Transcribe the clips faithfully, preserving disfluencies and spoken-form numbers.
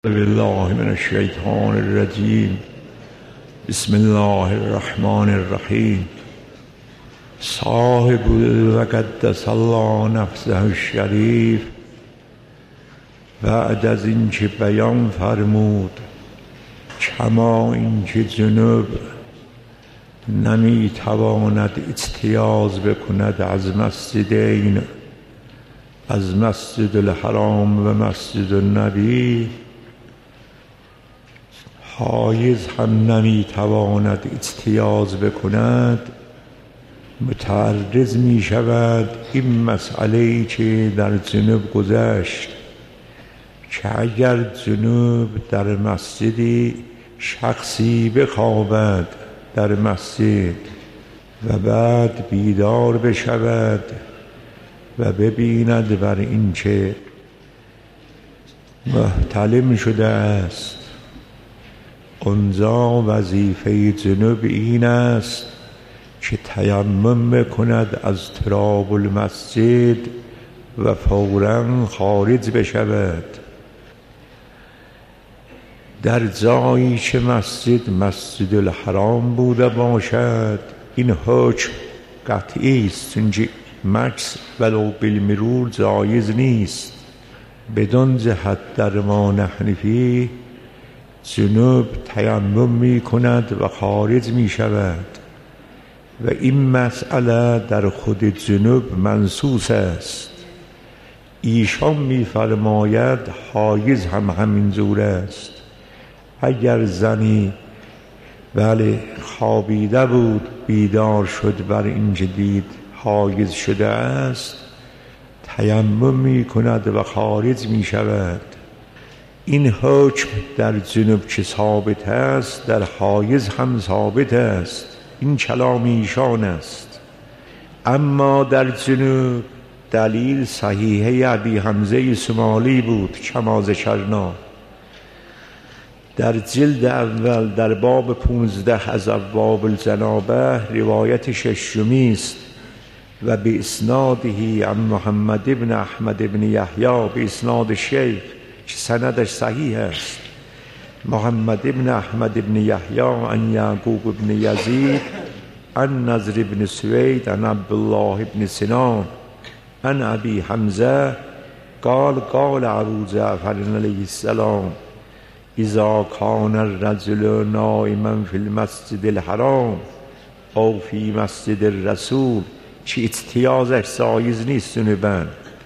بالله من الشیطان الرجیم. بسم الله الرحمن الرحیم. صاحب و قدس الله نفسه الشریف بعد از اینکه بیان فرمود کما اینکه جنوب نمی تواند اجتیاز بکند از مسجدین، از مسجد الحرام و مسجد النبی، حایز هم نمی تواند اجتیاز بکند. متعرض می شود این مسئله که در جنوب گذشت که اگر جنوب در مسجدی شخصی بخوابد در مسجد و بعد بیدار بشود و ببیند بر این که محتلم شده است، اونجا وظیفه جنوب این است که تیمم بکند از تراب المسجد و فوراً خارج بشود. در جایی که مسجد مسجد الحرام بوده باشد این حکم قطعی است، چون مکث ولو بالمرور جایز نیست. بدون جهت در ما نحن فیه جنوب تیمم می کند و خارج می شود و این مسئله در خود جنوب منصوص است. ایشان می فرماید حایز هم همینجور است. اگر زنی بله خوابیده بود بیدار شد بر این جدید حایز شده است، تیمم می کند و خارج می شود. این حکم در جنوب که ثابت است در حایز هم ثابت است. این کلام ایشان است. اما در جنوب دلیل صحیحه ابی حمزه سمالی بود کما ذکرنا. در جلد اول در باب پونزده از ابواب الجنابه روایت ششمی است و به اسناده عن محمد ابن احمد ابن یحیی به اسناد شیخ که سندش صحیح است. محمد ابن احمد ابن یحیی عن یعقوب ابن یزید عن نضر ابن سوید عن عبدالله ابن سنان عن ابی حمزه قال قال ابو جعفر علیه السلام اذا کان الرجل نائما فی المسجد الحرام او فی مسجد الرسول، چی اجتیازش سایز نیست جنوبن،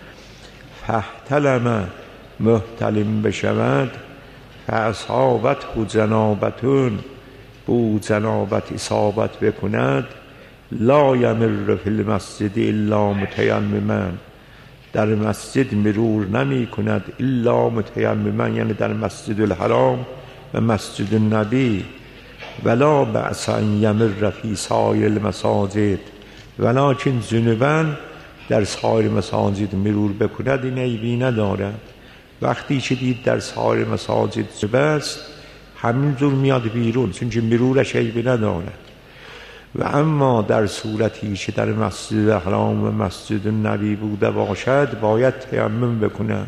فاحتلم محتلم بشود فاصابته جنابتون بو جنابت اصابت بکند لا یمر فی المسجد الا متیمما، در مسجد مرور نمی کند الا متیمما، یعنی در مسجد الحرام و مسجد النبی. ولا بأس ان یمر فی سایر المساجد، ولکن جنوبا در سایر مساجد مرور بکند این عیبی ندارد. وقتی که دید در سایر مساجد بست همینجور میاد بیرون، چون که مرورش عیبی ندارد. و اما در صورتی که در مسجد الحرام و مسجد النبی بوده باشد باید تیمم بکند.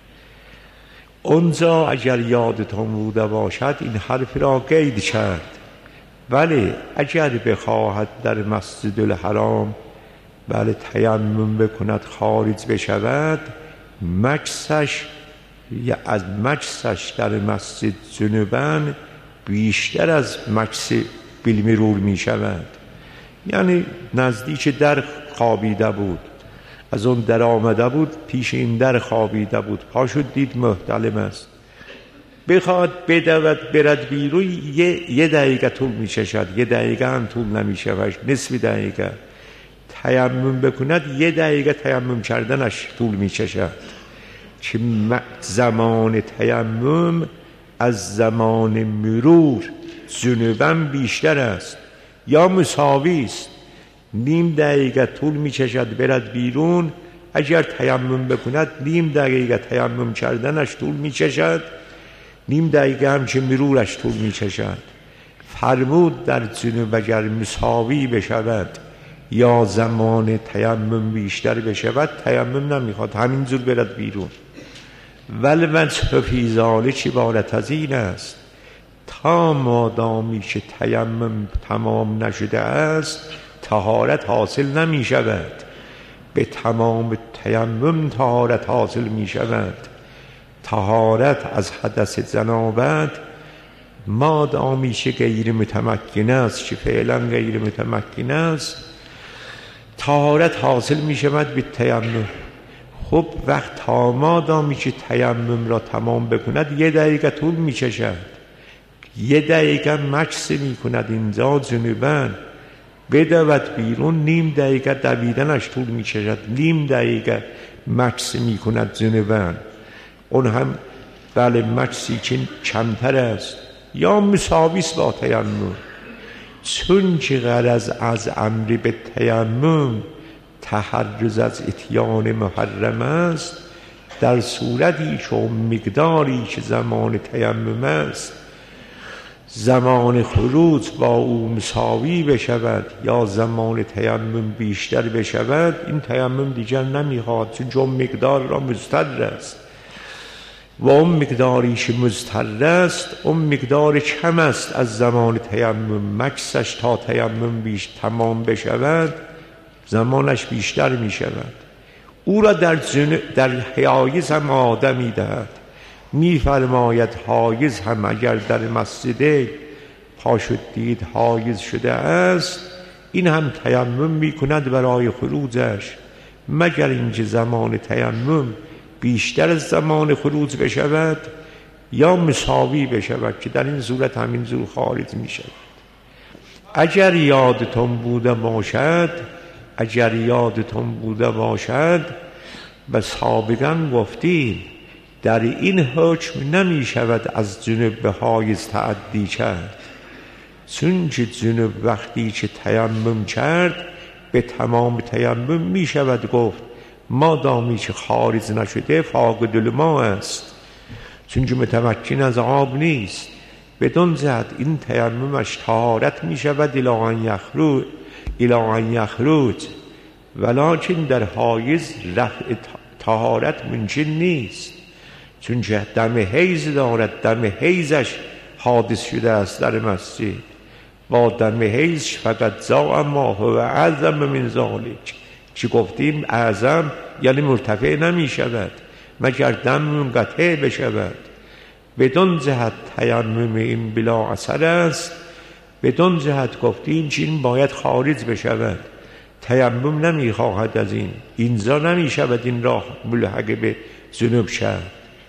اونجا اگر یادتون بوده باشد این حرف را قید کرد، ولی اگر بخواهد در مسجد الحرام بله تیمم بکند خارج بشود، مکثش یا از مکثش در مسجد جنوبن بیشتر از مکث بالمرور می شود. یعنی نزدیک در خوابیده بود، از اون در آمده بود پیش این در خوابیده بود، پاشو دید محتلم است، بخواد بدود برد بیرون یه, یه دقیقه طول می چشد، یه دقیقه هم طول نمی شود، نصف دقیقه. تیمم بکند یه دقیقه تیمم کردنش طول می چشد که زمان تیمم از زمان مرور جنوباً بیشتر است یا مساوی است. نیم دقیقه طول می چشد برد بیرون، اگر تیمم بکند نیم دقیقه تیمم کردنش طول می چشد، نیم دقیقه هم که مرورش طول می چشد. فرمود در جنوب اگر مساوی بشود یا زمان تیمم بیشتر بشود تیمم نمیخواد، همینجور برد بیرون. ولی وجه فی ذلک عبارت از این است تا مادامی که تیمم تمام نشده است طهارت حاصل نمی شود. به تمام تیمم طهارت حاصل می شود. طهارت از حدث جنابت مادامی که غیر متمکن است، که فعلا غیر متمکن است، طهارت حاصل می شود به تیمم. خب وقت تا مادامی که تیمم را تمام بکند یه دقیقه طول می کشد، یه دقیقه مکث می کند اینجا جنوبن، بدود بیرون نیم دقیقه دویدنش طول می کشد، نیم دقیقه مکث می کند جنوبن، اون هم بله مکثی که کمتر است یا مساویست با تیمم. چون که غرض از امر به تیمم تحرز از اتیان محرم است، در صورتی که مقداری که زمان تیمم است زمان خروج با او مساوی بشود یا زمان تیمم بیشتر بشود، این تیمم دیگر نمیخواد، چون جو مقدار را مضطر است و اون مقداری که مضطر است اون مقدار کم است از زمان تیمم. مکثش تا تیمم بیش تمام بشود زمانش بیشتر می شود. او را در, جن... در حایز هم آدمی دهد. می فرماید حایز هم اگر در مسجد پاشد دید حایز شده است، این هم تیمم می کند برای خروجش، مگر اینکه زمان تیمم بیشتر از زمان خروج بشود یا مساوی بشود، که در این صورت همین زور خارج می شود. اگر یادتون بوده باشد اگر یادتون بوده باشد و سابقا گفتیم در این حکم نمی شود از جنوب به حایز تعدی کرد، چون که جنوب وقتی که تیمم کرد به تمام تیمم می شود گفت مادامی که خارج نشده فاقد الماء است، چون که متمکن از آب نیست. بدون جهت این تیممش طهارت می شود الی ان یخرج الی ان یخرج، ولکن در حایز رفع طهارت ممکن نیست، چون که دم حیض دارد، دم حیضش حادث شده است در مسجد. با دم حیض فقط زا ما هو اعظم من ذلک، که گفتیم اعظم یعنی مرتفع نمی شود مگر دم منقطع بشود. بدون جهت تیمم این بلا اثر است، بدون جهت گفتیم که این باید خارج بشود، تیمم نمی خواهد از این، اینجا نمی شود این راه ملحق به جنوب شد.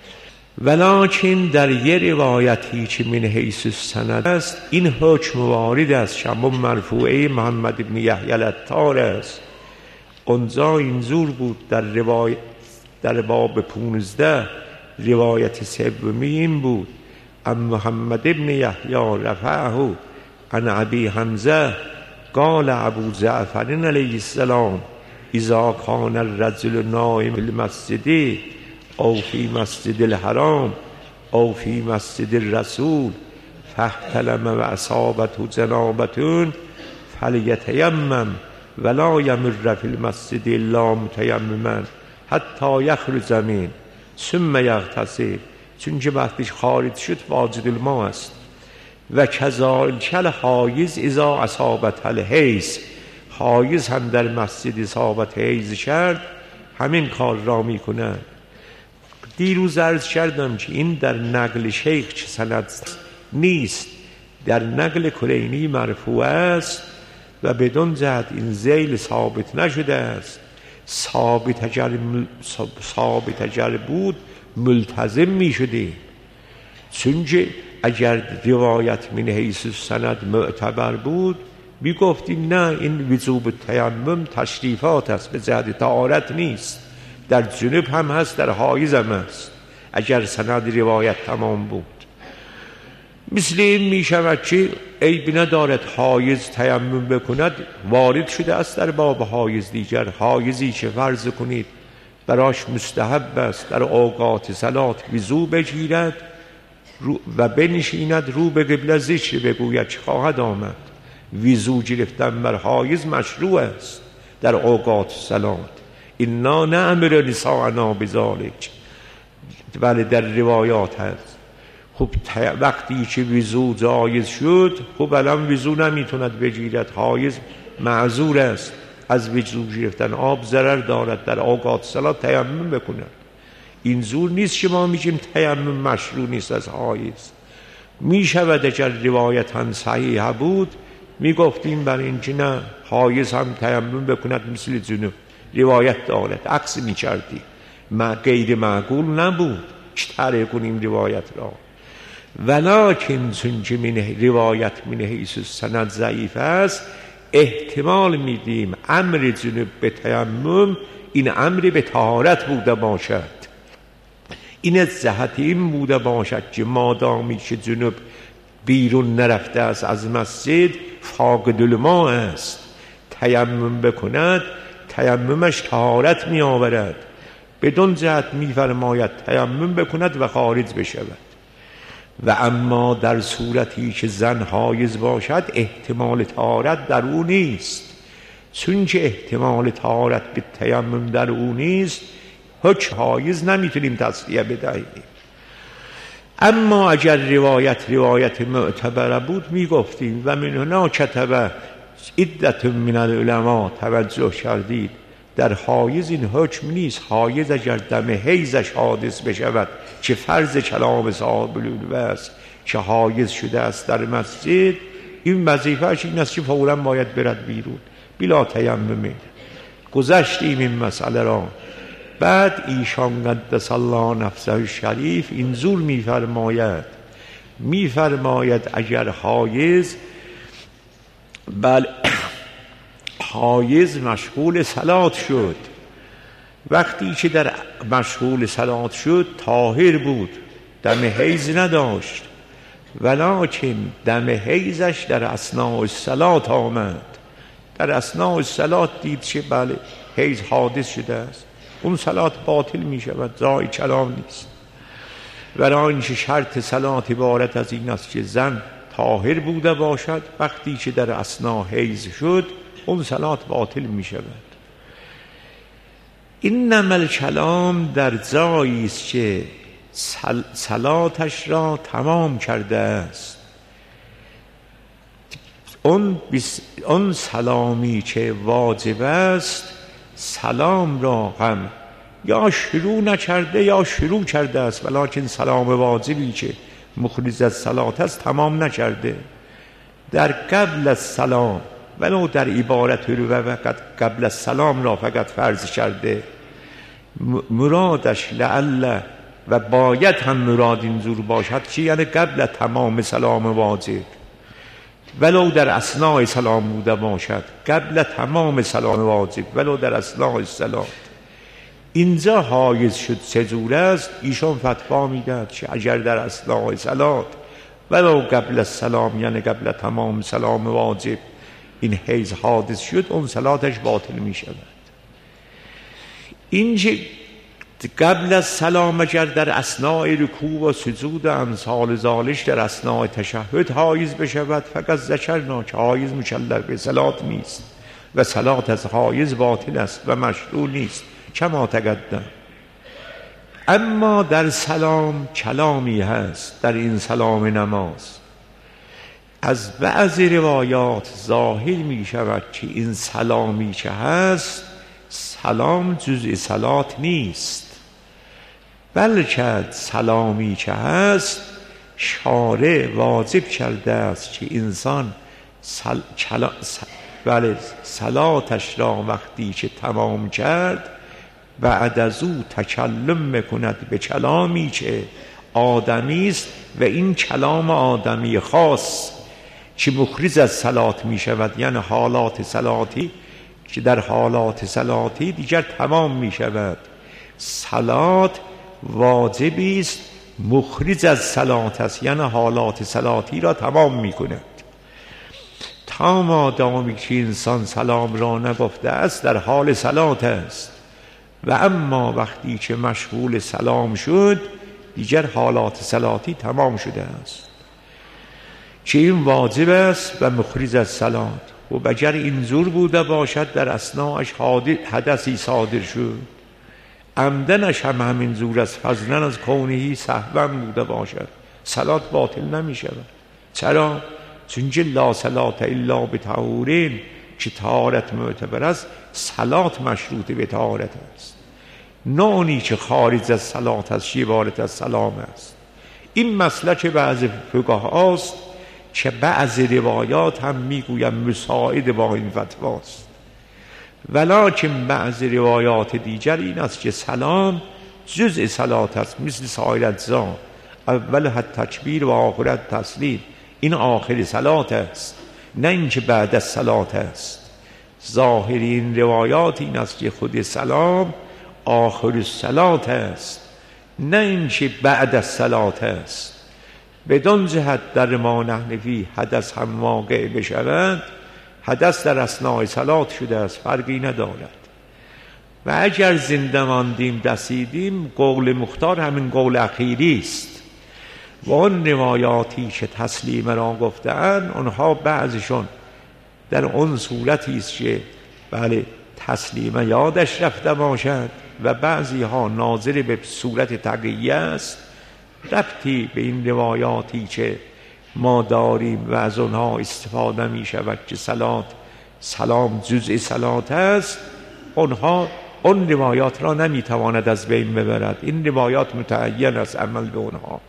ولکن در یه روایتی که من حیث السند است این حکم وارد است، شما مرفوعه محمد ابن یحیی العطار است. اونجا اینجور بود در روایت در باب پونزده روایت سومی این بود ام محمد ابن یحیی رفعه عن ابی حمزه قال ابو جعفر علیه السلام اذا کان الرجل نائم فی المسجد او فی مسجد الحرام او فی مسجد الرسول فاحتلم و اصابته جنابة فلیتیمم ولا یمر فی المسجد الا متیمما حتی یخرج منه ثم یغتسل، چون که وقتش خارج شد واجد الماء است. و کذالک الحایض اذا اصابت الحیض، حایض هم در مسجد اصابت حیض کرد همین کار را می کند. دیروز عرض کردم که این در نقل شیخ چه سند نیست، در نقل کلینی مرفوع است و بدون جهت این ذیل ثابت نشده است. ثابت اگر, ثابت اگر بود ملتزم می شده، چون که اگر روایت من حیث السند معتبر بود می گفتیم نه این وجوب تیمم تشریفات است به جهت طهارت نیست، در جنوب هم هست در حایض هم هست اگر سند روایت تمام بود. مثل این می شود که عیب ندارد حایض تیمم بکند، وارد شده است در باب حایض دیگر. حایضی که فرض کنید براش مستحب است در اوقات صلات وضو بگیرد و بنشیند رو به قبله ذکر بگوید چه خواهد آمد. وضو گرفتن بر حایض مشروع است در اوقات صلات. انا نأمر نساءنا بذلک، بله در روایات هست. خب وقتی که وضو جایز شد، خب الان وضو نمیتوند بگیرد، حایز معذور است از وضو گرفتن، آب ضرر دارد، در اوقات صلات تیمم بکند. این زور نیست که ما میگیم تیمم مشروع نیست از حایز. میشود اگر روایتا صحیح بود میگفتیم برای اینکه نه حایز هم تیمم بکند مثل جنوب، روایت دارد، عکس میکردیم، ما غیر معقول نبود چه طرح کنیم روایت را. ولکن چون که من روایت من حیث سند ضعیف است، احتمال میدیم امر جنوب به تیمم این امر به طهارت بوده باشد. این از جهت این بوده باشد که مادامی که جنوب بیرون نرفته است از مسجد، فاقد الماء است، تیمم بکند تیممش طهارت می آورد. بدون جهت می فرماید تیمم بکند و خارج بشود. و اما در صورتی که زن حایض باشد احتمال طهارت در او نیست. چون که احتمال طهارت به تیمم در او نیست، هیچ حایض نمیتونیم تصفیه بدهیم. اما اگر روایت روایت معتبره بود میگفتیم و من هنا کتب عدت من العلماء، توجه کردید در حایض این حکم نیست. حایض اگر دم حیضش حادث بشود که فرض کلام صاحب العلوه است که حایض شده است در مسجد، این وظیفه‌اش این است که فوراً باید برد بیرون بلا تیمم. گذشتیم این مسئله را. بعد ایشان قدس الله نفسه شریف این زور میفرماید میفرماید اگر حایض بل حایض مشغول صلات شد، وقتی که در مشغول صلات شد طاهر بود، دم حیض نداشت، ولکن دم حیضش در اثناء صلات آمد، در اثناء صلات دید که بله حیض حادث شده است، اون صلات باطل می شود، جای کلام نیست. برای اینکه شرط صلات عبارت از این است که زن طاهر بوده باشد، وقتی که در اثناء حیض شد اون صلات باطل می شود. اینما الکلام در جایی است که صلاتش را تمام کرده است، اون, بس... اون سلامی که واجب است سلام را هم یا شروع نکرده یا شروع کرده است، ولکن سلام واجبی که مخرج از صلات است تمام نکرده. در قبل از سلام ولو در عبارت رو فقط قبل از سلام را فقط فرض کرده، مرادش لعل و باید هم مراد اینجور باشد که یعنی قبل تمام سلام واجب، ولو در اثناء سلام بوده باشد، قبل تمام سلام واجب ولو در اثناء صلات. اینجا حایز شد چجور است؟ ایشان فتوا میدهد که اگر در اثناء صلات ولو قبل السلام یعنی قبل تمام سلام واجب این حیض حادث شد، اون صلاتش باطل می شود. اینجا قبل از سلام اگر در اثناء رکوع و سجود و امثال ذالک در اثناء تشهد حایض بشود، فقط ذکرنا که حایض مکلف به صلات نیست و صلات از حایض باطل است و مشروع نیست کما تقدم. اما در سلام کلامی هست، در این سلام نماز از بعضی روایات ظاهر می شود که این سلامی که هست سلام جزء صلات نیست، بلکه سلامی که هست شارع واجب کرده است که انسان سل... چلا... بله صلاتش را وقتی که تمام کرد بعد از او تکلم میکند به کلامی که آدمی است و این کلام آدمی خاص که مخرج از صلات می شود، یعنی حالات صلاتی که در حالات صلاتی دیگر تمام می شود. صلات واجبی است مخرج از صلات است، یعنی حالات صلاتی را تمام می کند. تا مادامی که انسان سلام را نگفته است در حال صلات است، و اما وقتی که مشغول سلام شد دیگر حالات صلاتی تمام شده است، که این واجب است و مخرج از صلات. و اگر اینجور بوده باشد در اثناءش حدثی صادر شد، عمدنش هم همین زور است، فضلا از کونهی سهوا بوده باشد. صلات باطل نمی شود. چرا؟ چونکه لا صلات الا بطهورین، که طهارت معتبر است، صلات مشروط به طهارت است. نانی که خارج از صلات است عبارت از سلام است. این مسلک بعض فقها است که بعض روایات هم میگویم مساعد با این فتواست، ولکن بعض روایات دیگر این است که سلام جزء صلات است، مثل سایر اجزا. اول حد تکبیر و آخرت تسلیم، این آخر صلات است، نه اینکه بعد از صلات است. ظاهر این روایات این است که خود سلام آخر صلات است، نه اینکه بعد از صلات است. بدون جهت در ما نحن فی حدث هم واقع بشود، حدث در اثناء صلات شده است، فرقی ندارد. و اگر زنده ماندیم رسیدیم، قول مختار همین قول اخیری است. و آن روایاتی که تسلیم را گفتند، آنها بعضشون در آن صورتی است که بله تسلیم یادش رفته باشد، و بعضی ها ناظر به صورت تقیه است، ربطی به این روایاتی که ما داریم و از آنها استفاده می شود که صلات سلام جزء صلات است. آنها آن روایات را نمی تواند از بین ببرد. این روایات متعین است عمل به آنها.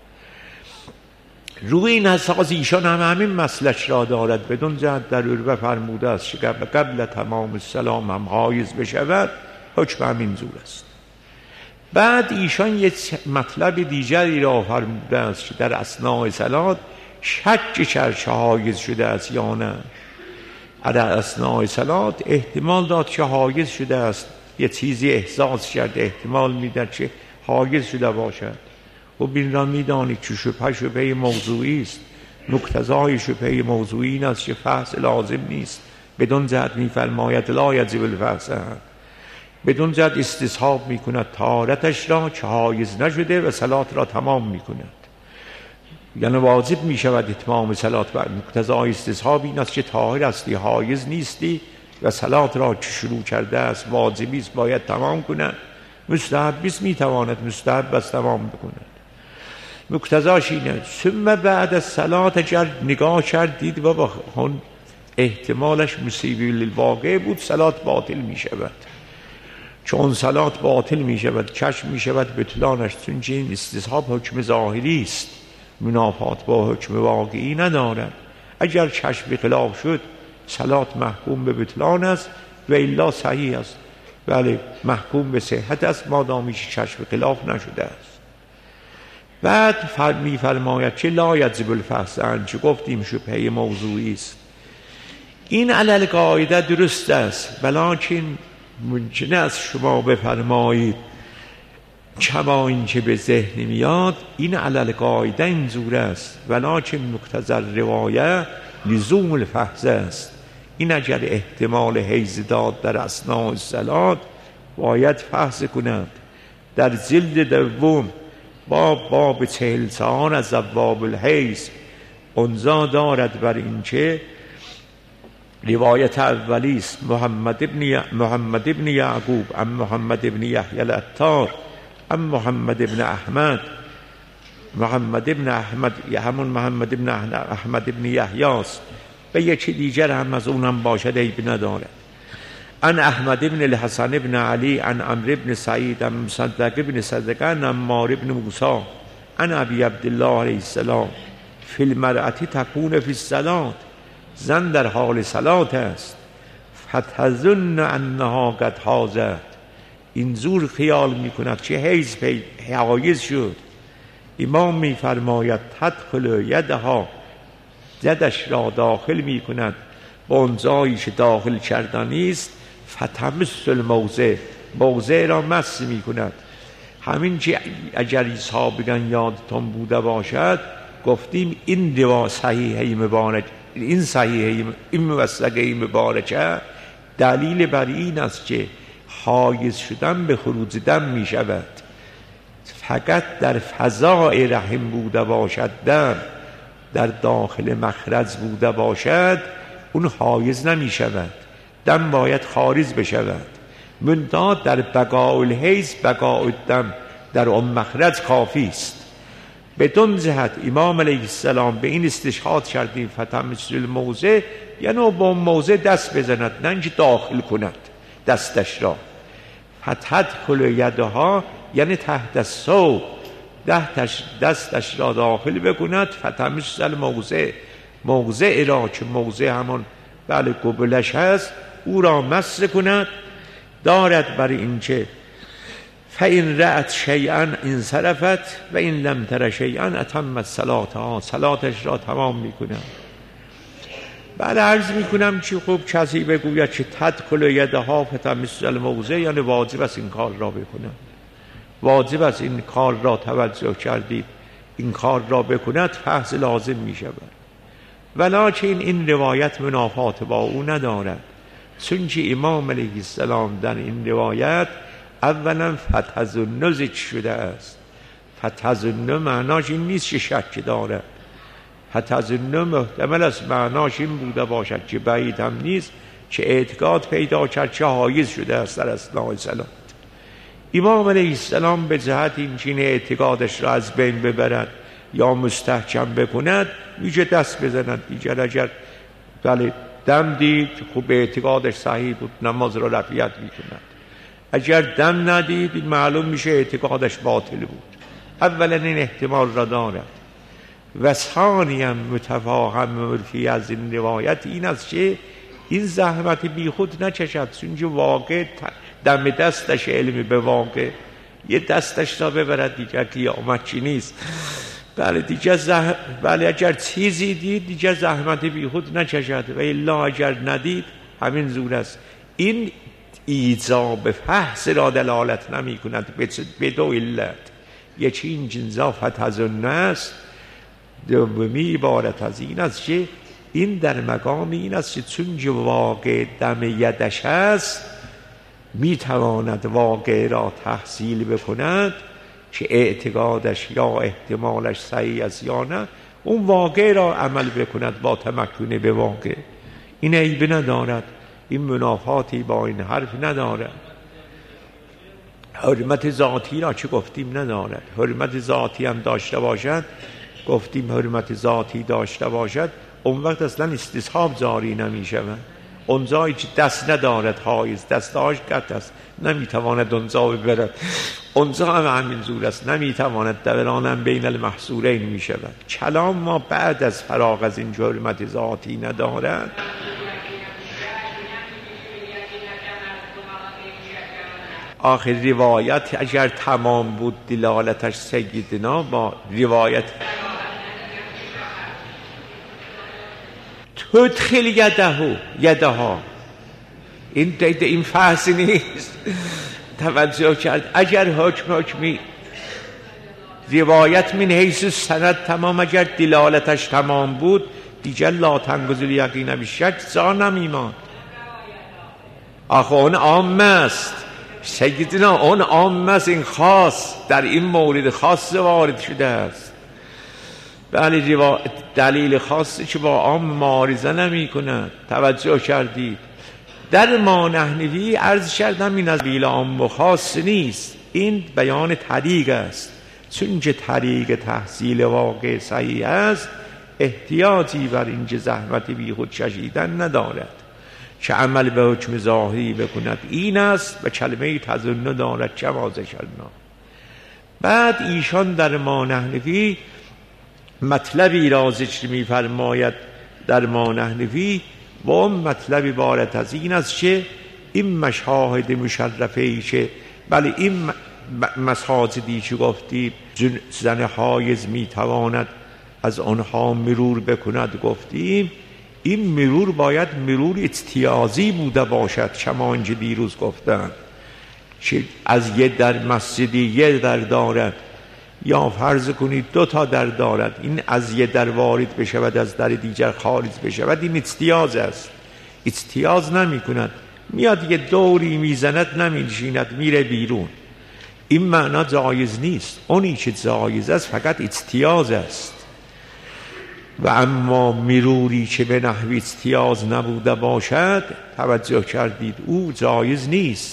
روی این اساس ایشان هم همین مسلک را دارد، بدون جهت در عربه فرموده است که قبل, قبل تمام السلام هم حایز بشود، حکم همین زور است. بعد ایشان یک مطلب دیگری را فرموده است که در اثناء صلات شک چرچه حایز شده است یا نه. در اثناء صلات احتمال داد که حایز شده است، یه چیزی احساس کرده، احتمال میداد که حایز شده باشد. و بین را میدانید که شبهه شبهه موضوعی است. مقتضای شبهه موضوعی این است که فحص لازم نیست، بدون جهت میفرماید لا یجب الفحص، بدون جهت استصحاب میکند طهارتش را که حایز نشده و صلات را تمام میکند. یعنی واجب میشود اتمام صلات، و مقتضای استصحاب این است که طاهر هستی، حایز نیستی و صلات را که شروع کرده است واجبی است باید تمام کند، مستحب است میتواند مستحب است تمام بکند. مقتضاش اینه. ثم بعد از صلات اگر نگاه کردید و با اون احتمالش مصیبی للواقع بود، صلات باطل میشود. چون صلات باطل میشود، کشف میشود بطلانش، چون این استصحاب حکم ظاهری است، منافات با حکم واقعی ندارد. اگر کشف خلاف شد صلات محکوم به بطلان است و الا صحیح است، بله محکوم به صحت است مادامیش کشف خلاف نشده است. بعد می فرماید که لا یجب الفحص، چه گفتیم شبهه موضوعی است. این علل قاعده درست است، ولکن ممکن است شما بفرمایید کما این که به ذهن میاد این علل قاعده اینجور است، ولکن مقتضی روایه لزوم الفحص است. این اگر احتمال حیض داد در اثناء الصلات باید فحص کند. در جلد دوم باب باب چهل سان از ابواب الحیض اونجا دارد بر این که روایت اولی است محمد ابن محمد ابن یعقوب ام محمد ابن یحیی العطار ام محمد ابن احمد محمد ابن احمد همون محمد ابن احمد ابن یحیی است، و یکی دیگر هم از اونم باشد عیب ندارد. ان احمد ابن الحسن ابن علی ان عمرو ابن سعید ان مصدق ابن صدقه ان عمار ابن موسی ان ابی عبدالله علیه السلام فی المرأة تکون فی الصلاة، زن در حال صلات است، فتظن انها قد حاضت، این زور خیال میکند که حیض حایض شد. امام میفرماید تدخل یدها، یدش را داخل میکند با اون جایی که داخل کردنی است، فتمس الموضع، موضع را مس میکند. همین که اگر ایسا بگن یادتون بوده باشد گفتیم این روا صحیحه مبارک، این صحیحه این موثقه مبارکه دلیل بر این است که حایض شدن به خروج دم می شود، فقط در فضای رحم بوده باشد، دم در داخل مخرج بوده باشد اون حایض نمی شود، دم باید خارج بشود. منتها در بقاء الحیض بقاء الدم در اون مخرج کافی است. بدون جهت امام علیه السلام به این استشهاد کردیم فتمثل الموضع، یعنی با موضع دست بزند، نه اینکه داخل کند دستش را. فتدخل یدها یعنی تحت الثوب، دستش را داخل بکند. فتمثل الموضع، موضع را که موضع همان بله قبلش هست او را مس کند. دارد برای اینکه فَإِنْ رَأَتْ شَيْئًا انصرفت و این لم تر شیئا اتمت صلاتها، صلاتش را تمام میکنم. بعد عرض میکنم که خب کسی بگوید که تدخل یدها فتمثل الموضع یعنی واجب است این کار را بکنم، واجب است این کار را توجه کردید این کار را بکند، فحص لازم میشود. ولکن این روایت منافات با او ندارد، چونکه امام علیه السلام در این روایت اولا فتظن ذکر شده است. فتظن معناش این نیست که شک داره، فتظن محتمل است معناش این بوده باشد که بعید هم نیست که اعتقاد پیدا کرد که حایز شده است در اثناء صلات. امام علیه السلام به جهت این چین اعتقادش را از بین ببرد یا مستحکم بکند میشه دست بزند دیگر. اگر بله دم دید خوب اعتقادش صحیح بود نماز را رفعیت میکند، اگر دم ندید معلوم میشه اعتقادش باطل بود. اولا این احتمال را دارد و ثانیا متفاهم مرفی از این روایت این است که این زحمت بی خود نچشد، چون واقع دم دستش علمی به واقع یه دستش را ببرد دیگر قیامت چی نیست. بله دیگر زح... بله اگر چیزی دید دیگر زحمت بی خود نچشد و الا اگر ندید همین زور است. این ایجاب فحص را دلالت نمی کند به دو علت، یکی این جنزا فتظن است، دومی عبارت از این است که این در مقام این است که چون واقع دم یدش است می تواند واقع را تحصیل بکند که اعتقادش یا احتمالش صحیح است یا نه، اون واقع را عمل بکند با تمکن به واقع. این عیب ندارد، این منافاتی با این حرف ندارد. حرمت ذاتی را چه گفتیم ندارد، حرمت ذاتی هم داشته باشد گفتیم حرمت ذاتی داشته باشد اون وقت اصلا استصحاب جاری نمی شود. اونجایی که دست ندارد حایز دستاش قطع است نمیتواند اونجا ببرد، اونجا هم همین زور است نمیتواند دورانم بین المحصورین می شود. کلام ما بعد از فراغ از این حرمت ذاتی ندارد. آخر روایت اگر تمام بود دلالتش سیدنا با روایت تدخل یده یدها این دیده این فحص نیست توجه کرد. اگر حکم حکمی روایت من حیث سند تمام اگر دلالتش تمام بود دیگر لا تنگذر یقین بشک جا نمیماند. آخه اون عام است سیدنا، اون عام است، این خاص در این مورد خاص وارد شده است. بله دلیل خاصی که با عام معارضه نمی کند. توجه کردید در ما نحنوی عرض کردم این از بیل عام و خاص نیست، این بیان طریق است. چون که طریق تحصیل واقع صحیح است احتیاجی بر اینجا زحمت بی خود کشیدن ندارد که عمل به حکم ظاهری بکند. این است و کلمه تظن دارد چه واضح کرنا. بعد ایشان در ما نحنفی مطلبی را ذکر می فرماید در ما نحنفی و اون مطلب عبارت از این است که این مشاهد مشرفه ایشه بله این مساجدی که گفتیم زن حایض می تواند از آنها مرور بکند گفتیم این مرور باید مرور اجتیازی بوده باشد کما اینجا دیروز گفتن که از یه در مسجدی یه در دارد یا فرض کنید دو تا در دارد، این از یه در وارد بشود از در دیگر خارج بشود این اجتیاز است. اجتیاز نمی کند، میاد یه دوری میزند نمیشیند میره بیرون. این معنا جایز نیست، اونی که جایز است فقط اجتیاز است. و اما مروری که به نحو اجتیاز نبوده باشد توجه کردید او جایز نیست.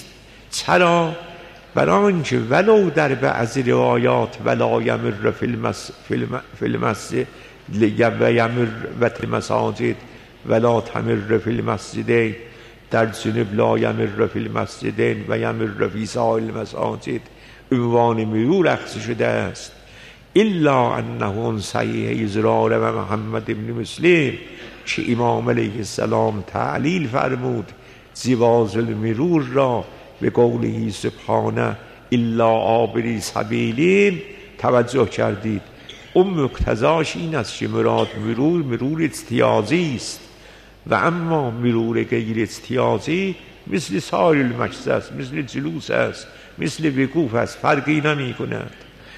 چرا؟ برانچه ولو در بعضی روایات ولا یمر فی المس فی المسجد و یمر و المساجد ولا تمر فی المسجدین، در جنوب لا یمر فی المسجدین و یمر فی سائر المساجد عنوان مرور اخذ شده است. الا انه صحیح زرار و محمد ابن مسلم که امام علیه السلام تعلیل فرمود زواز المرور را به قوله سبحانه الا عابری سبیلین. توجه کردید اون مقتضاش این است که مراد مرور مرور اجتیازی است و اما مرور غیر اجتیازی مثل سایر المجلس است، مثل جلوس است، مثل وقوف است، فرقی نمی کند.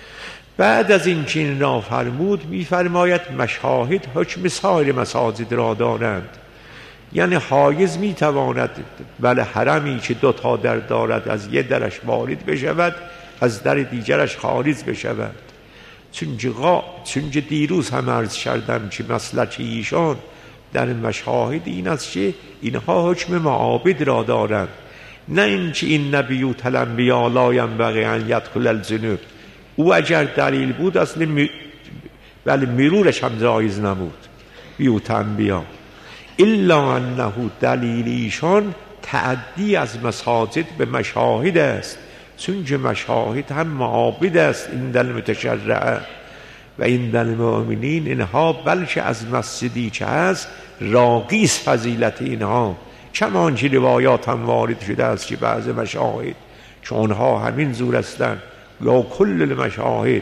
بعد از این که این را فرمود می فرماید مشاهد حکم سایر مساجد را دارند، یعنی حایز می تواند بله حرمی که دو تا در دارد از یک درش وارد بشود از در دیگرش خارج بشود. چونکه چونکه دیروز هم عرض کردم که مسلک ایشان در مشاهد این است که اینها حکم معابد را دارند، نه اینکه این نبیوت الانبیا لا ینبغی ان یدخل الجنوب. او اگر دلیل بود اصل می... ولی مرورش هم جایز نبود بیوت انبیا. الا انه دلیل ایشان تعدی از مساجد به مشاهد است، چونکه مشاهد هم معابد است این دل متشرعه و این دل مؤمنین اینها، بلکه از مسجدی که هست راقیس فضیلت اینها. کمان که روایات هم وارد شده است که بعض مشاهد چون ها همین زور هستند یا کل المشاهد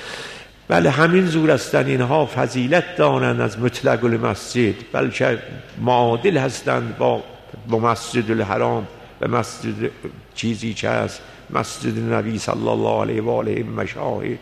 بله همین زور هستند اینها فضیلت دارند از مطلق المسجد، بلکه معادل هستند با با مسجد الحرام و مسجد چیزی که هست مسجد نبی صلی الله علیه و آله مشاهد.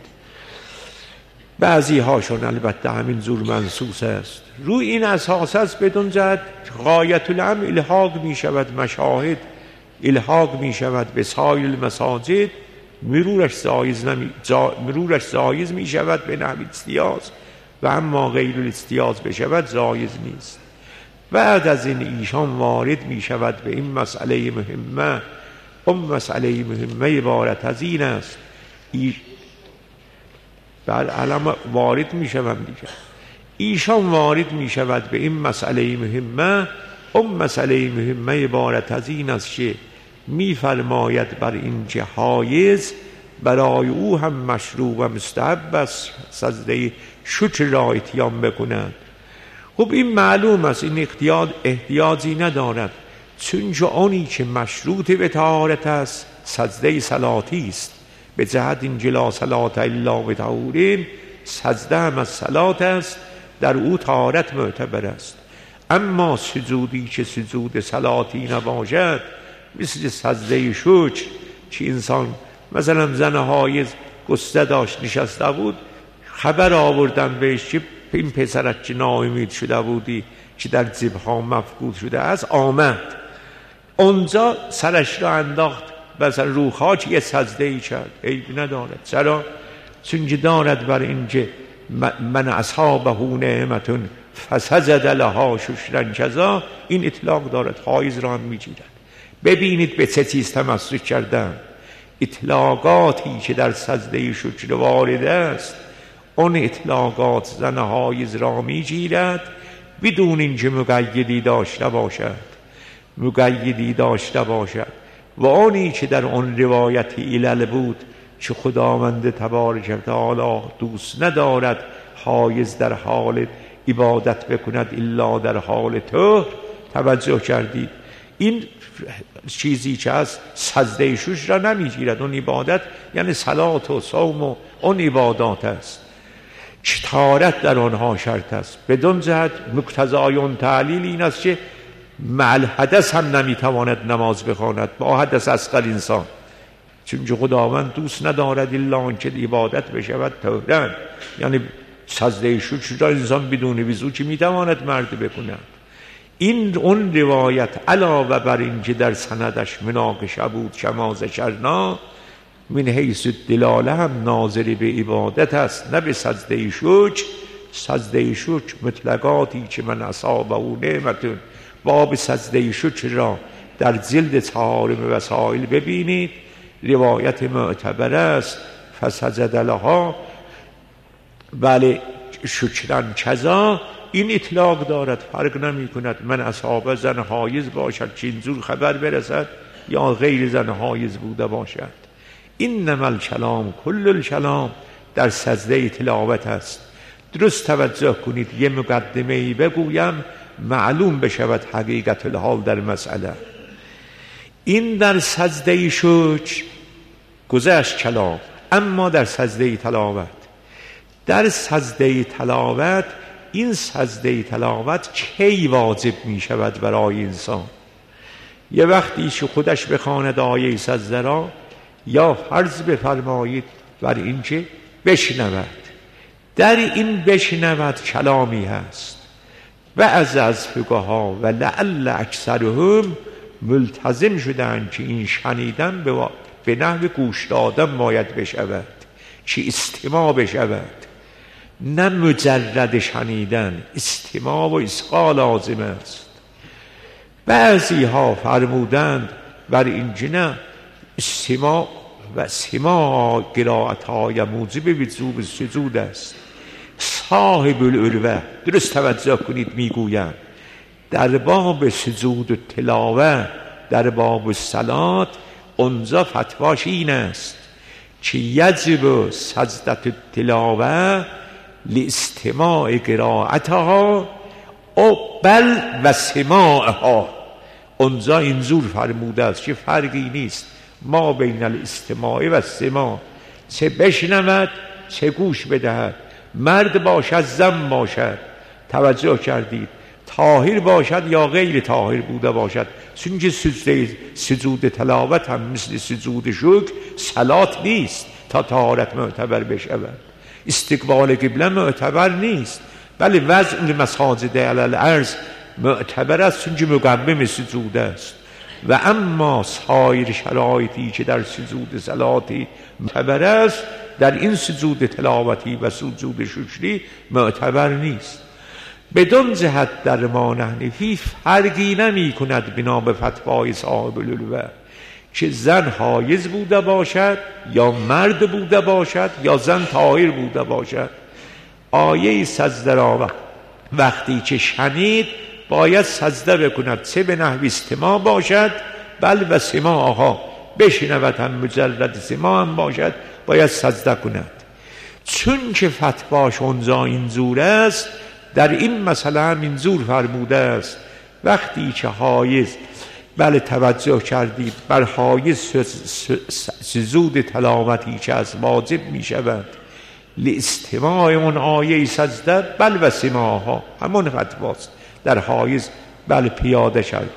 بعضی هاشون البته همین زور منصوص است. روی این اساس است بدون جهت غایت الامر الحاق می شود مشاهد الحاق می شود به سایر المساجد، مرورش جایز نمی جا... مرورش جایز می شود به نحو اجتیاز و اما غیر الاجتیاز بشود جایز نیست. بعد از این ایشان وارد می شود به این مسئله مهمه. اون مسئله مهمه عبارت از این است ای... بر علم وارد می شود دیگر ایشان وارد می شود به این مسئله مهمه. اون مسئله مهمه عبارت از این است که می فرماید بر این که حایز برای او هم مشروع و مستحب است سجده شکر را اتیان بکنند. خب این معلوم است، این احتیاط احتیاجی ندارد، چون آنی که مشروط به طهارت است سجده صلاتی است. به جهت این لا صلات الا بطهور، سجده هم از صلات است، در او طهارت معتبر است. اما سجودی که سجود صلاتی نباشد مثل سجده شکر که انسان مثلا زن حایض گسته داشت نشسته بود، خبر آوردن بهش که این پسرت که ناامید شده بودی که در جبهه مفقود شده است آمد، اونجا سرش را انداخت مثلا رو خاک یه سجده ای کرد، عیب ندارد. چرا؟ چون دارد بر اینکه من اصحابه نعمتون فسجد لها شکرا کذا، این اطلاق دارد، حایز را هم میگیرد. ببینید به چه چیز تمسک کردن. اطلاقاتی که در سجده شکر وارد است اون اطلاقات زن حایز را میگیرد بدون اینکه مقیدی داشته باشد مقیدی داشته باشد و آنی که در آن روایت علل بود که خداوند تبارک و تعالی دوست ندارد حایز در حال عبادت بکند الا در حال طهر. توجه کردید این چیزی که از سجده شکر را نمیگیرد، اون عبادت یعنی صلات و صوم و اون عبادات است، طهارت در آنها شرط است. بدون جهت مقتضای اون تعلیل این است که مع الحدث هم نمیتواند نماز بخواند با حدث اصغر انسان، چون خداوند دوست ندارد الا آنچه عبادت بشود طهرا، یعنی سجده شکر را انسان بدون وضو که میتواند مرد بکند. این اون روایت علاوه بر این که در سندش مناقشه بود کما ذکرنا من حیث الدلاله هم ناظر به عبادت است نه به سجده شکر. سجده شکر مطلقاتی که من اصابه نعمتون باب سجده شکر را در جلد چهارم وسائل ببینید، روایت معتبر است. فسجد لها، بله، شکرن کذا، این اطلاق دارد، فرق نمی کند من اصحاب زن حایض باشد که اینجور خبر برسد یا غیر زن حایض بوده باشد. اینما الکلام کل الکلام در سجده تلاوت است. درست توجه کنید، یه مقدمه ای بگویم معلوم بشود حقیقت الحال در مسئله. این در سجده شکر گذشت کلام، اما در سجده تلاوت، در سجده تلاوت این سجده تلاوت کی واجب می شود برای انسان؟ یه وقتی که خودش بخواند آیه سجده را، یا فرض بفرمایید بر این که بشنود. در این بشنود کلامی هست و از از فقها و لعل اکثرهم ملتزم شدن که این شنیدن به, و... به نحو گوش دادن باید بشود، که استماع بشود، نه مجرد شنیدن. استماع و اصغا لازم است. بعضی ها فرمودند بر این جنه استماع و سماع قرائت های موجب وجوب سجود است. صاحب العروه، درست توجه کنید، میگویم در باب سجود و تلاوه، در باب صلات، اونجا فتواش این است که یجب سجدت تلاوه لاستماع قرائتها او بل و سماعها. اونجا اینجور فرموده است که فرقی نیست ما بین الاستماع و سماع، چه بشنود چه گوش بدهد، مرد باشد زن باشد. توجه کردید؟ طاهر باشد یا غیر طاهر بوده باشد، چون سجود سجود تلاوت هم مثل سجود شکر صلات نیست تا طهارت معتبر بشود. استقبال قبله معتبر نیست، بله وضع مساجد علی الارض معتبر است چون مقوم سجود است. و اما سایر شرایطی که در سجود صلاتی معتبر است، در این سجود تلاوتی و سجود شکری معتبر نیست. بدون جهت در ما نحنفی فرقی نمی کند بنا به فتوای صاحب العروه که زن حایض بوده باشد یا مرد بوده باشد یا زن طاهر بوده باشد. آیه سجده را وقتی که شنید باید سجده بکند، چه به نحو استماع باشد بل و سماعها، بشنود هم مجرد سماع هم باشد باید سجده کند. چون که فتواش اونجا اینجور است، در این مسئله هم اینجور فرموده است وقتی که حایض، بله توجه کردید، بر حایض سجود تلاوتی که از واجب می شود لاستماع اون آیه سجده بل و سماعها، همون فتواست در حایض بل پیاده شده.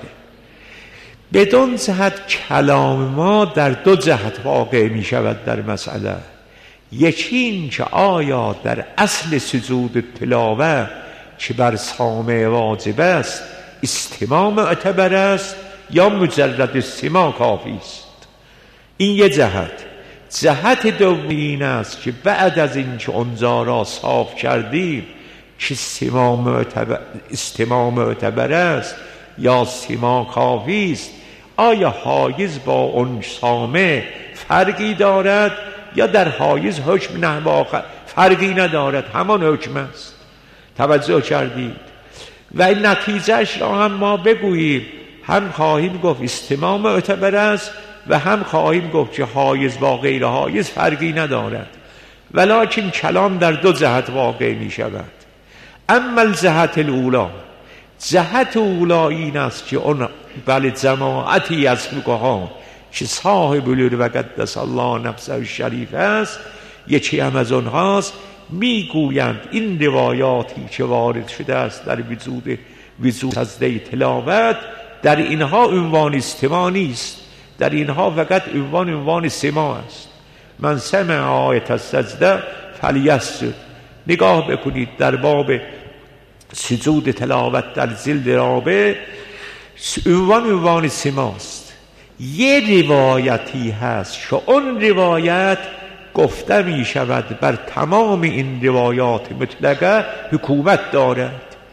بدون جهت کلام ما در دو جهت واقع می شود در مسئله. یکی این که آیا در اصل سجود تلاوه که بر سامع واجب است استماع معتبر است یا مجرد استماع کافی است. این یه جهت. جهت دومی این است که بعد از این که اونجا را صاف کردیم که استماع معتبر, استماع معتبر است یا استماع کافی است، آیا حایز با اون سامع فرقی دارد یا در حایز حکم نحو آخر فرقی ندارد، همان حکم است. توجه کردید؟ و این نتیجهش را هم ما بگوییم، هم خواهیم گفت استماع معتبر است و هم خواهیم گفت که حایز با غیر حایز فرقی ندارد، ولکن کلام در دو جهت واقع می شود. اما الجهت الاولا، جهت اولا این است که اون بله جماعتی از فقها که صاحب العروه قدس الله نفسه الشریف است، یکی هم از اونهاست، میگویند این روایاتی که وارد شده است در وجود وجود سجده تلاوت، در اینها عنوان استماع نیست، در اینها فقط عنوان عنوان سماع است. من سمع آیت السجده فلیسجد. نگاه بکنید در باب سجود تلاوت در جلد رابع عنوان عنوان سماع است. یه روایتی هست که اون روایت گفته می شود بر تمام این روایات مطلقه حکومت دارد.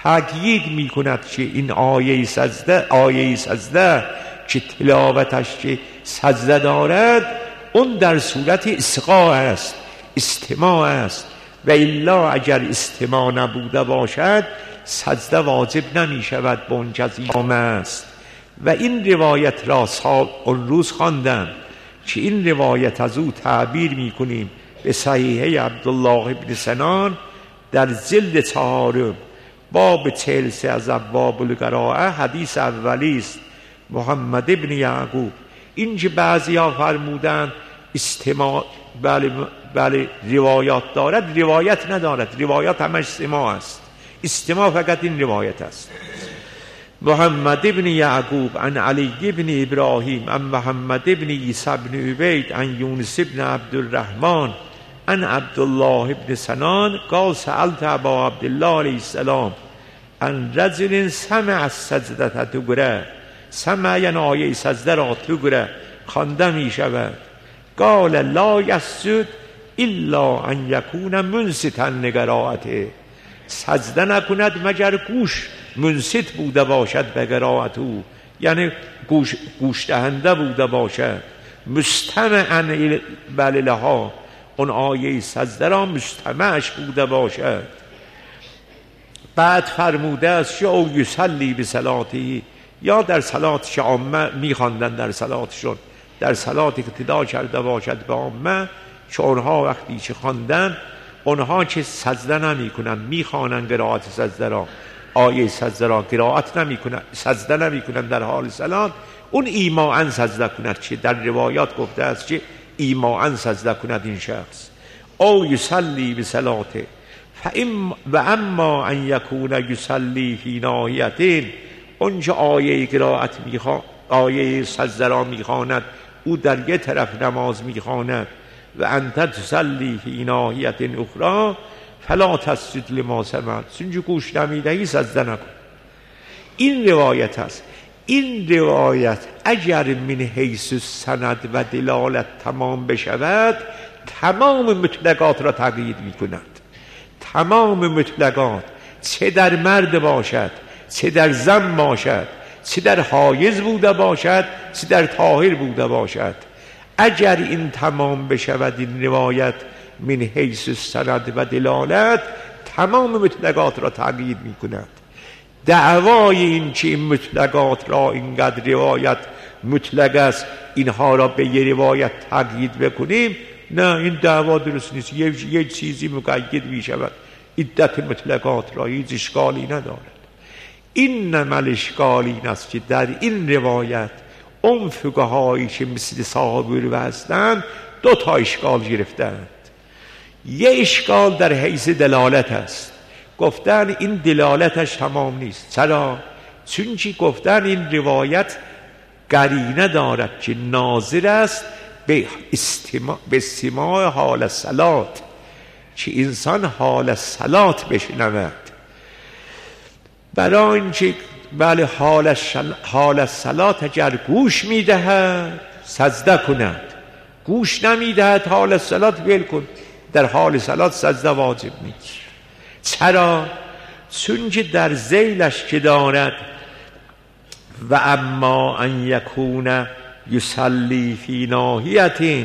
تأکید می کند که این آیه سجده آیه سجده که تلاوتش که سجده دارد اون در صورت اصغاء است، استماع است، و الا اگر استماع نبوده باشد سجده واجب نمی شود به اون جزیام است. و این روایت را سال اون روز خواندم که این روایت از او تعبیر می کنیم به صحیحه عبدالله بن سنان در جلد چهارم باب چهل و سه از ابواب القراءه حدیث اولی است. محمد ابن یعقوب اینجا بعضی ها فرمودن استماع بله, بله روایات دارد، روایت ندارد، روایات همش سماع است، استماع فقط این روایت است. محمد ابن یعقوب عن علی ابن ابراهیم عن محمد ابن عیسی ابن عبید عن یونس ابن عبدالرحمن عن عبدالله ابن سنان قال سألت ابا عبدالله علیه السلام عن رجل سمع السجدة تقرأ، سمع یعنی آیه سجده را تقرأ خوانده می شود. قال لا یسجد الا ان یکون منصتا لقراءته، سجده نکند مگر گوش منصت بوده باشد به قرائت او، یعنی گوش, گوش دهنده بوده باشد. مستمعا بله لها، اون آیه سجده را مستمعش بوده باشد. بعد فرموده است که او یصلی بصلاته، یا در صلاتش عامه میخواندن، در صلاتشون در صلات اقتدا کرده باشد به عامه، که اونها وقتی چه خواندن اونها چه سجده نمی کنن، میخوانن قرائت سجده را، آیه سجده را قرائت نمی کنن، سجده نمی کنن در حال صلات، اون ایماءً سجده کند، که در روایات گفته است که ایماءً سجده کند این شخص. او یصلی بصلاته فام و اما ان یکون یصلی فی ناحیه، اونجا آیه قرائت میخواد، آیه سجده را میخواند، او در یک طرف نماز میخواند، و انت تصلی فی ناحیه اخرى فلا تسجد لما سمعت، چون گوش نمیدهی سجده نکن. این روایت است. این روایت اگر من حیث سند و دلالت تمام بشود تمام مطلقات را تقیید میکند. تمام مطلقات، چه در مرد باشد، چه در زن باشد، چه در حایض بوده باشد، چه در طاهر بوده باشد، اگر این تمام بشود این روایت من حیث سند و دلالت تمام مطلقات را تقیید می کند. دعوای این که این مطلقات را اینقدر روایت مطلق است اینها را به یه روایت تقیید بکنیم، نه، این دعوا درست نیست. یه, یه چیزی مقید می شود عدت مطلقات را، هیچ اشکالی ندارد. این نمال اشکال این است که در این روایت اون فقهایی که مثل صاحب رو هستند دو تا اشکال گرفتند. یه اشکال در حیث دلالت است، گفتن این دلالتش تمام نیست. چرا؟ چون که گفتن این روایت قرینه دارد که ناظر است به استماع به استماع حال صلات، که انسان حال صلات بشنود. برای اینکه بله حال حال صلات اگر گوش میدهد سجده کند، گوش نمیدهد حال صلات ول کن، در حال صلات سجده واجب نیست. چرا؟ چون که در ذیلش که دارد و اما ان یکون یصلی فی ناحیه،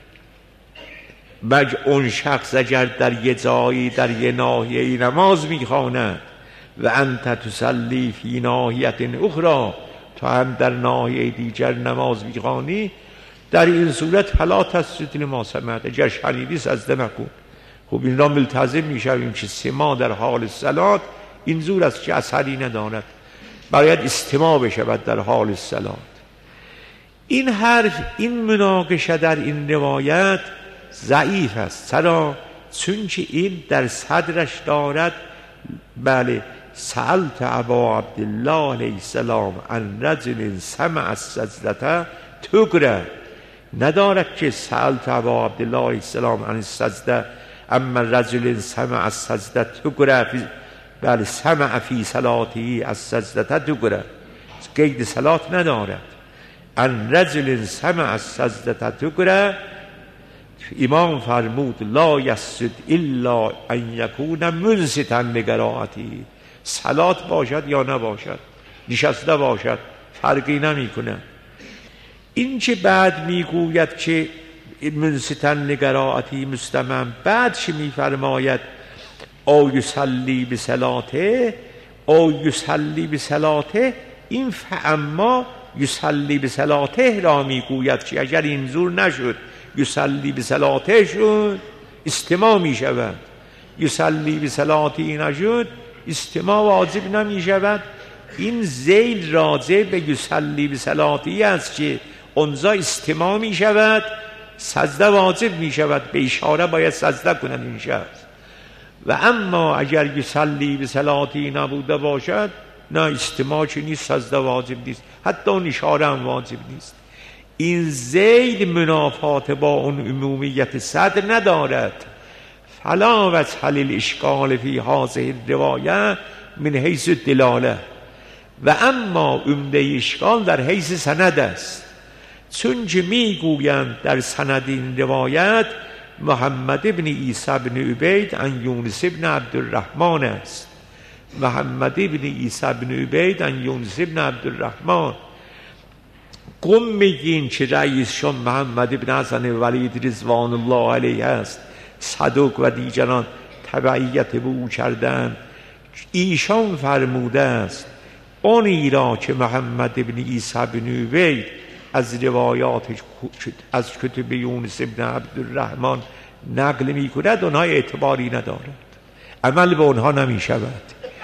مج اون شخص اگر در یه جایی در یه ناحیه نماز میخواند و انت تصلی فی ناحیه اخرى، تو هم در ناحیه دیگر نماز میخوانی، در این صورت فلا تسجد لما سمعت، اگر شنیدی سجده نکن. خب این را ملتزم میشویم که سماع در حال صلات این زور است که اثری ندارد، باید استماع بشود در حال صلات. این حرف، این مناقشه در این روایت ضعیف است. چرا؟ چون که این در صدرش دارد بله سألت ابا عبدالله علیه السلام عن رجل سمع السجدة تقرأ، ندارد که سألت ابا عبدالله علیه السلام عن السجدة اما رجل سمع السجدة تقرأ بله سمع فی صلاته السجدة تقرأ، قید صلات ندارد. عن رجل سمع السجدة تقرأ، امام فرمود لا یسجد الا ان یکون منصتا لقراءته، صلات باشد یا نباشد، نشسته باشد، فرقی نمی کنه. این چه بعد میگوید که منستن لقرائتی مستمم، بعدش میفرماید او یصلی بصلاته او یصلی بصلاته، این فاما یصلی بصلاته را میگوید که اگر این زور نشد یصلی بصلاته شد استماع می شود، یصلی بصلاتی نشد استماع واجب نمی شود. این ذیل راجع به یصلی بصلاتی است که اونجا استماع می شود، سجده واجب می شود، به اشاره باید سجده کنند این شخص. و اما اگر یصلی بصلاتی نبوده باشد نه استماع چه نیست، سجده واجب نیست، حتی اون اشاره هم واجب نیست. این ذیل منافات با اون عمومیت صدر ندارد. فلا وجه للاشکال فی هذه الروایه من حیث الدلاله، و اما عمده اشکال در حیث سند است، چون که میگویند در سند این روایت محمد ابن عیسی ابن عبید عن یونس ابن عبدالرحمن است. محمد ابن عیسی ابن عبید عن یونس ابن عبدالرحمن. قم میگین که رئیسشون محمد ابن حسن ولید رضوان الله علیه است، صدوق و دیگران تبعیت به او کردند. ایشان فرموده است اونی را که محمد ابن عیسی ابن عبید از روایات از کتب یونس ابن عبدالرحمن نقل می کند اونها اعتباری ندارد، عمل به اونها نمی شود.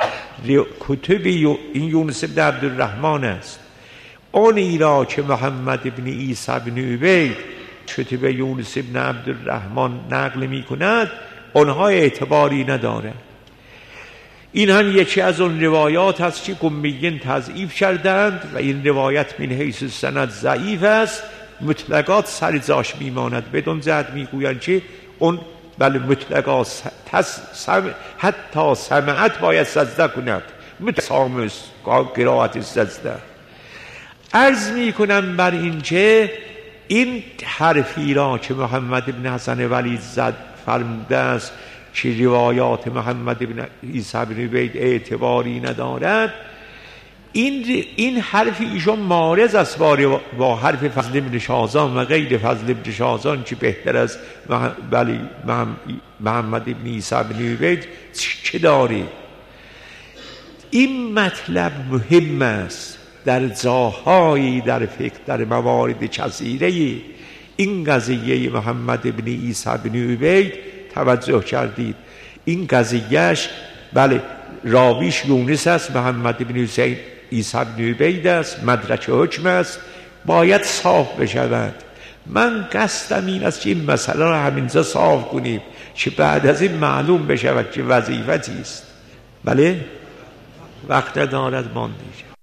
کتب این یونس ابن عبدالرحمن است. اونی را که محمد ابن عیسی ابن عبید کتب یونس ابن عبدالرحمن نقل می کند اونها اعتباری ندارد. این هم یکی از اون روایات هست که قمیین تضعیف کردند و این روایت من حیث سند ضعیف است، مطلقات سر جاش میماند، بدون جهت میگویند که اون بله مطلقات سم... حتی سمعت باید سجده کند، متسامس قرائت سجده. عرض میکنم بر این که این حرفی را که محمد ابن حسن ولید زد فرموده است که روایات محمد ابن عیسی ابن عبید اعتباری ندارد، این این حرف ایشون معارض است با, با حرف فضل ابن شازان و غیر فضل ابن شازان که بهتر از ولی محمد ابن عیسی ابن عبید چه داره. این مطلب مهم است در جاهایی در فقه، در موارد کثیره. این قضیه محمد ابن عیسی ابن عبید توجه کردید، این قضیهش بله راویش یونس است، محمد ابن حسین عیسی ابن عبید است، مدرک حکم است، باید صاف بشود. من قصدم این است که این مسئله را همینجا صاف کنیم که بعد از این معلوم بشود که وظیفتی است. بله وقت دارد ماندید.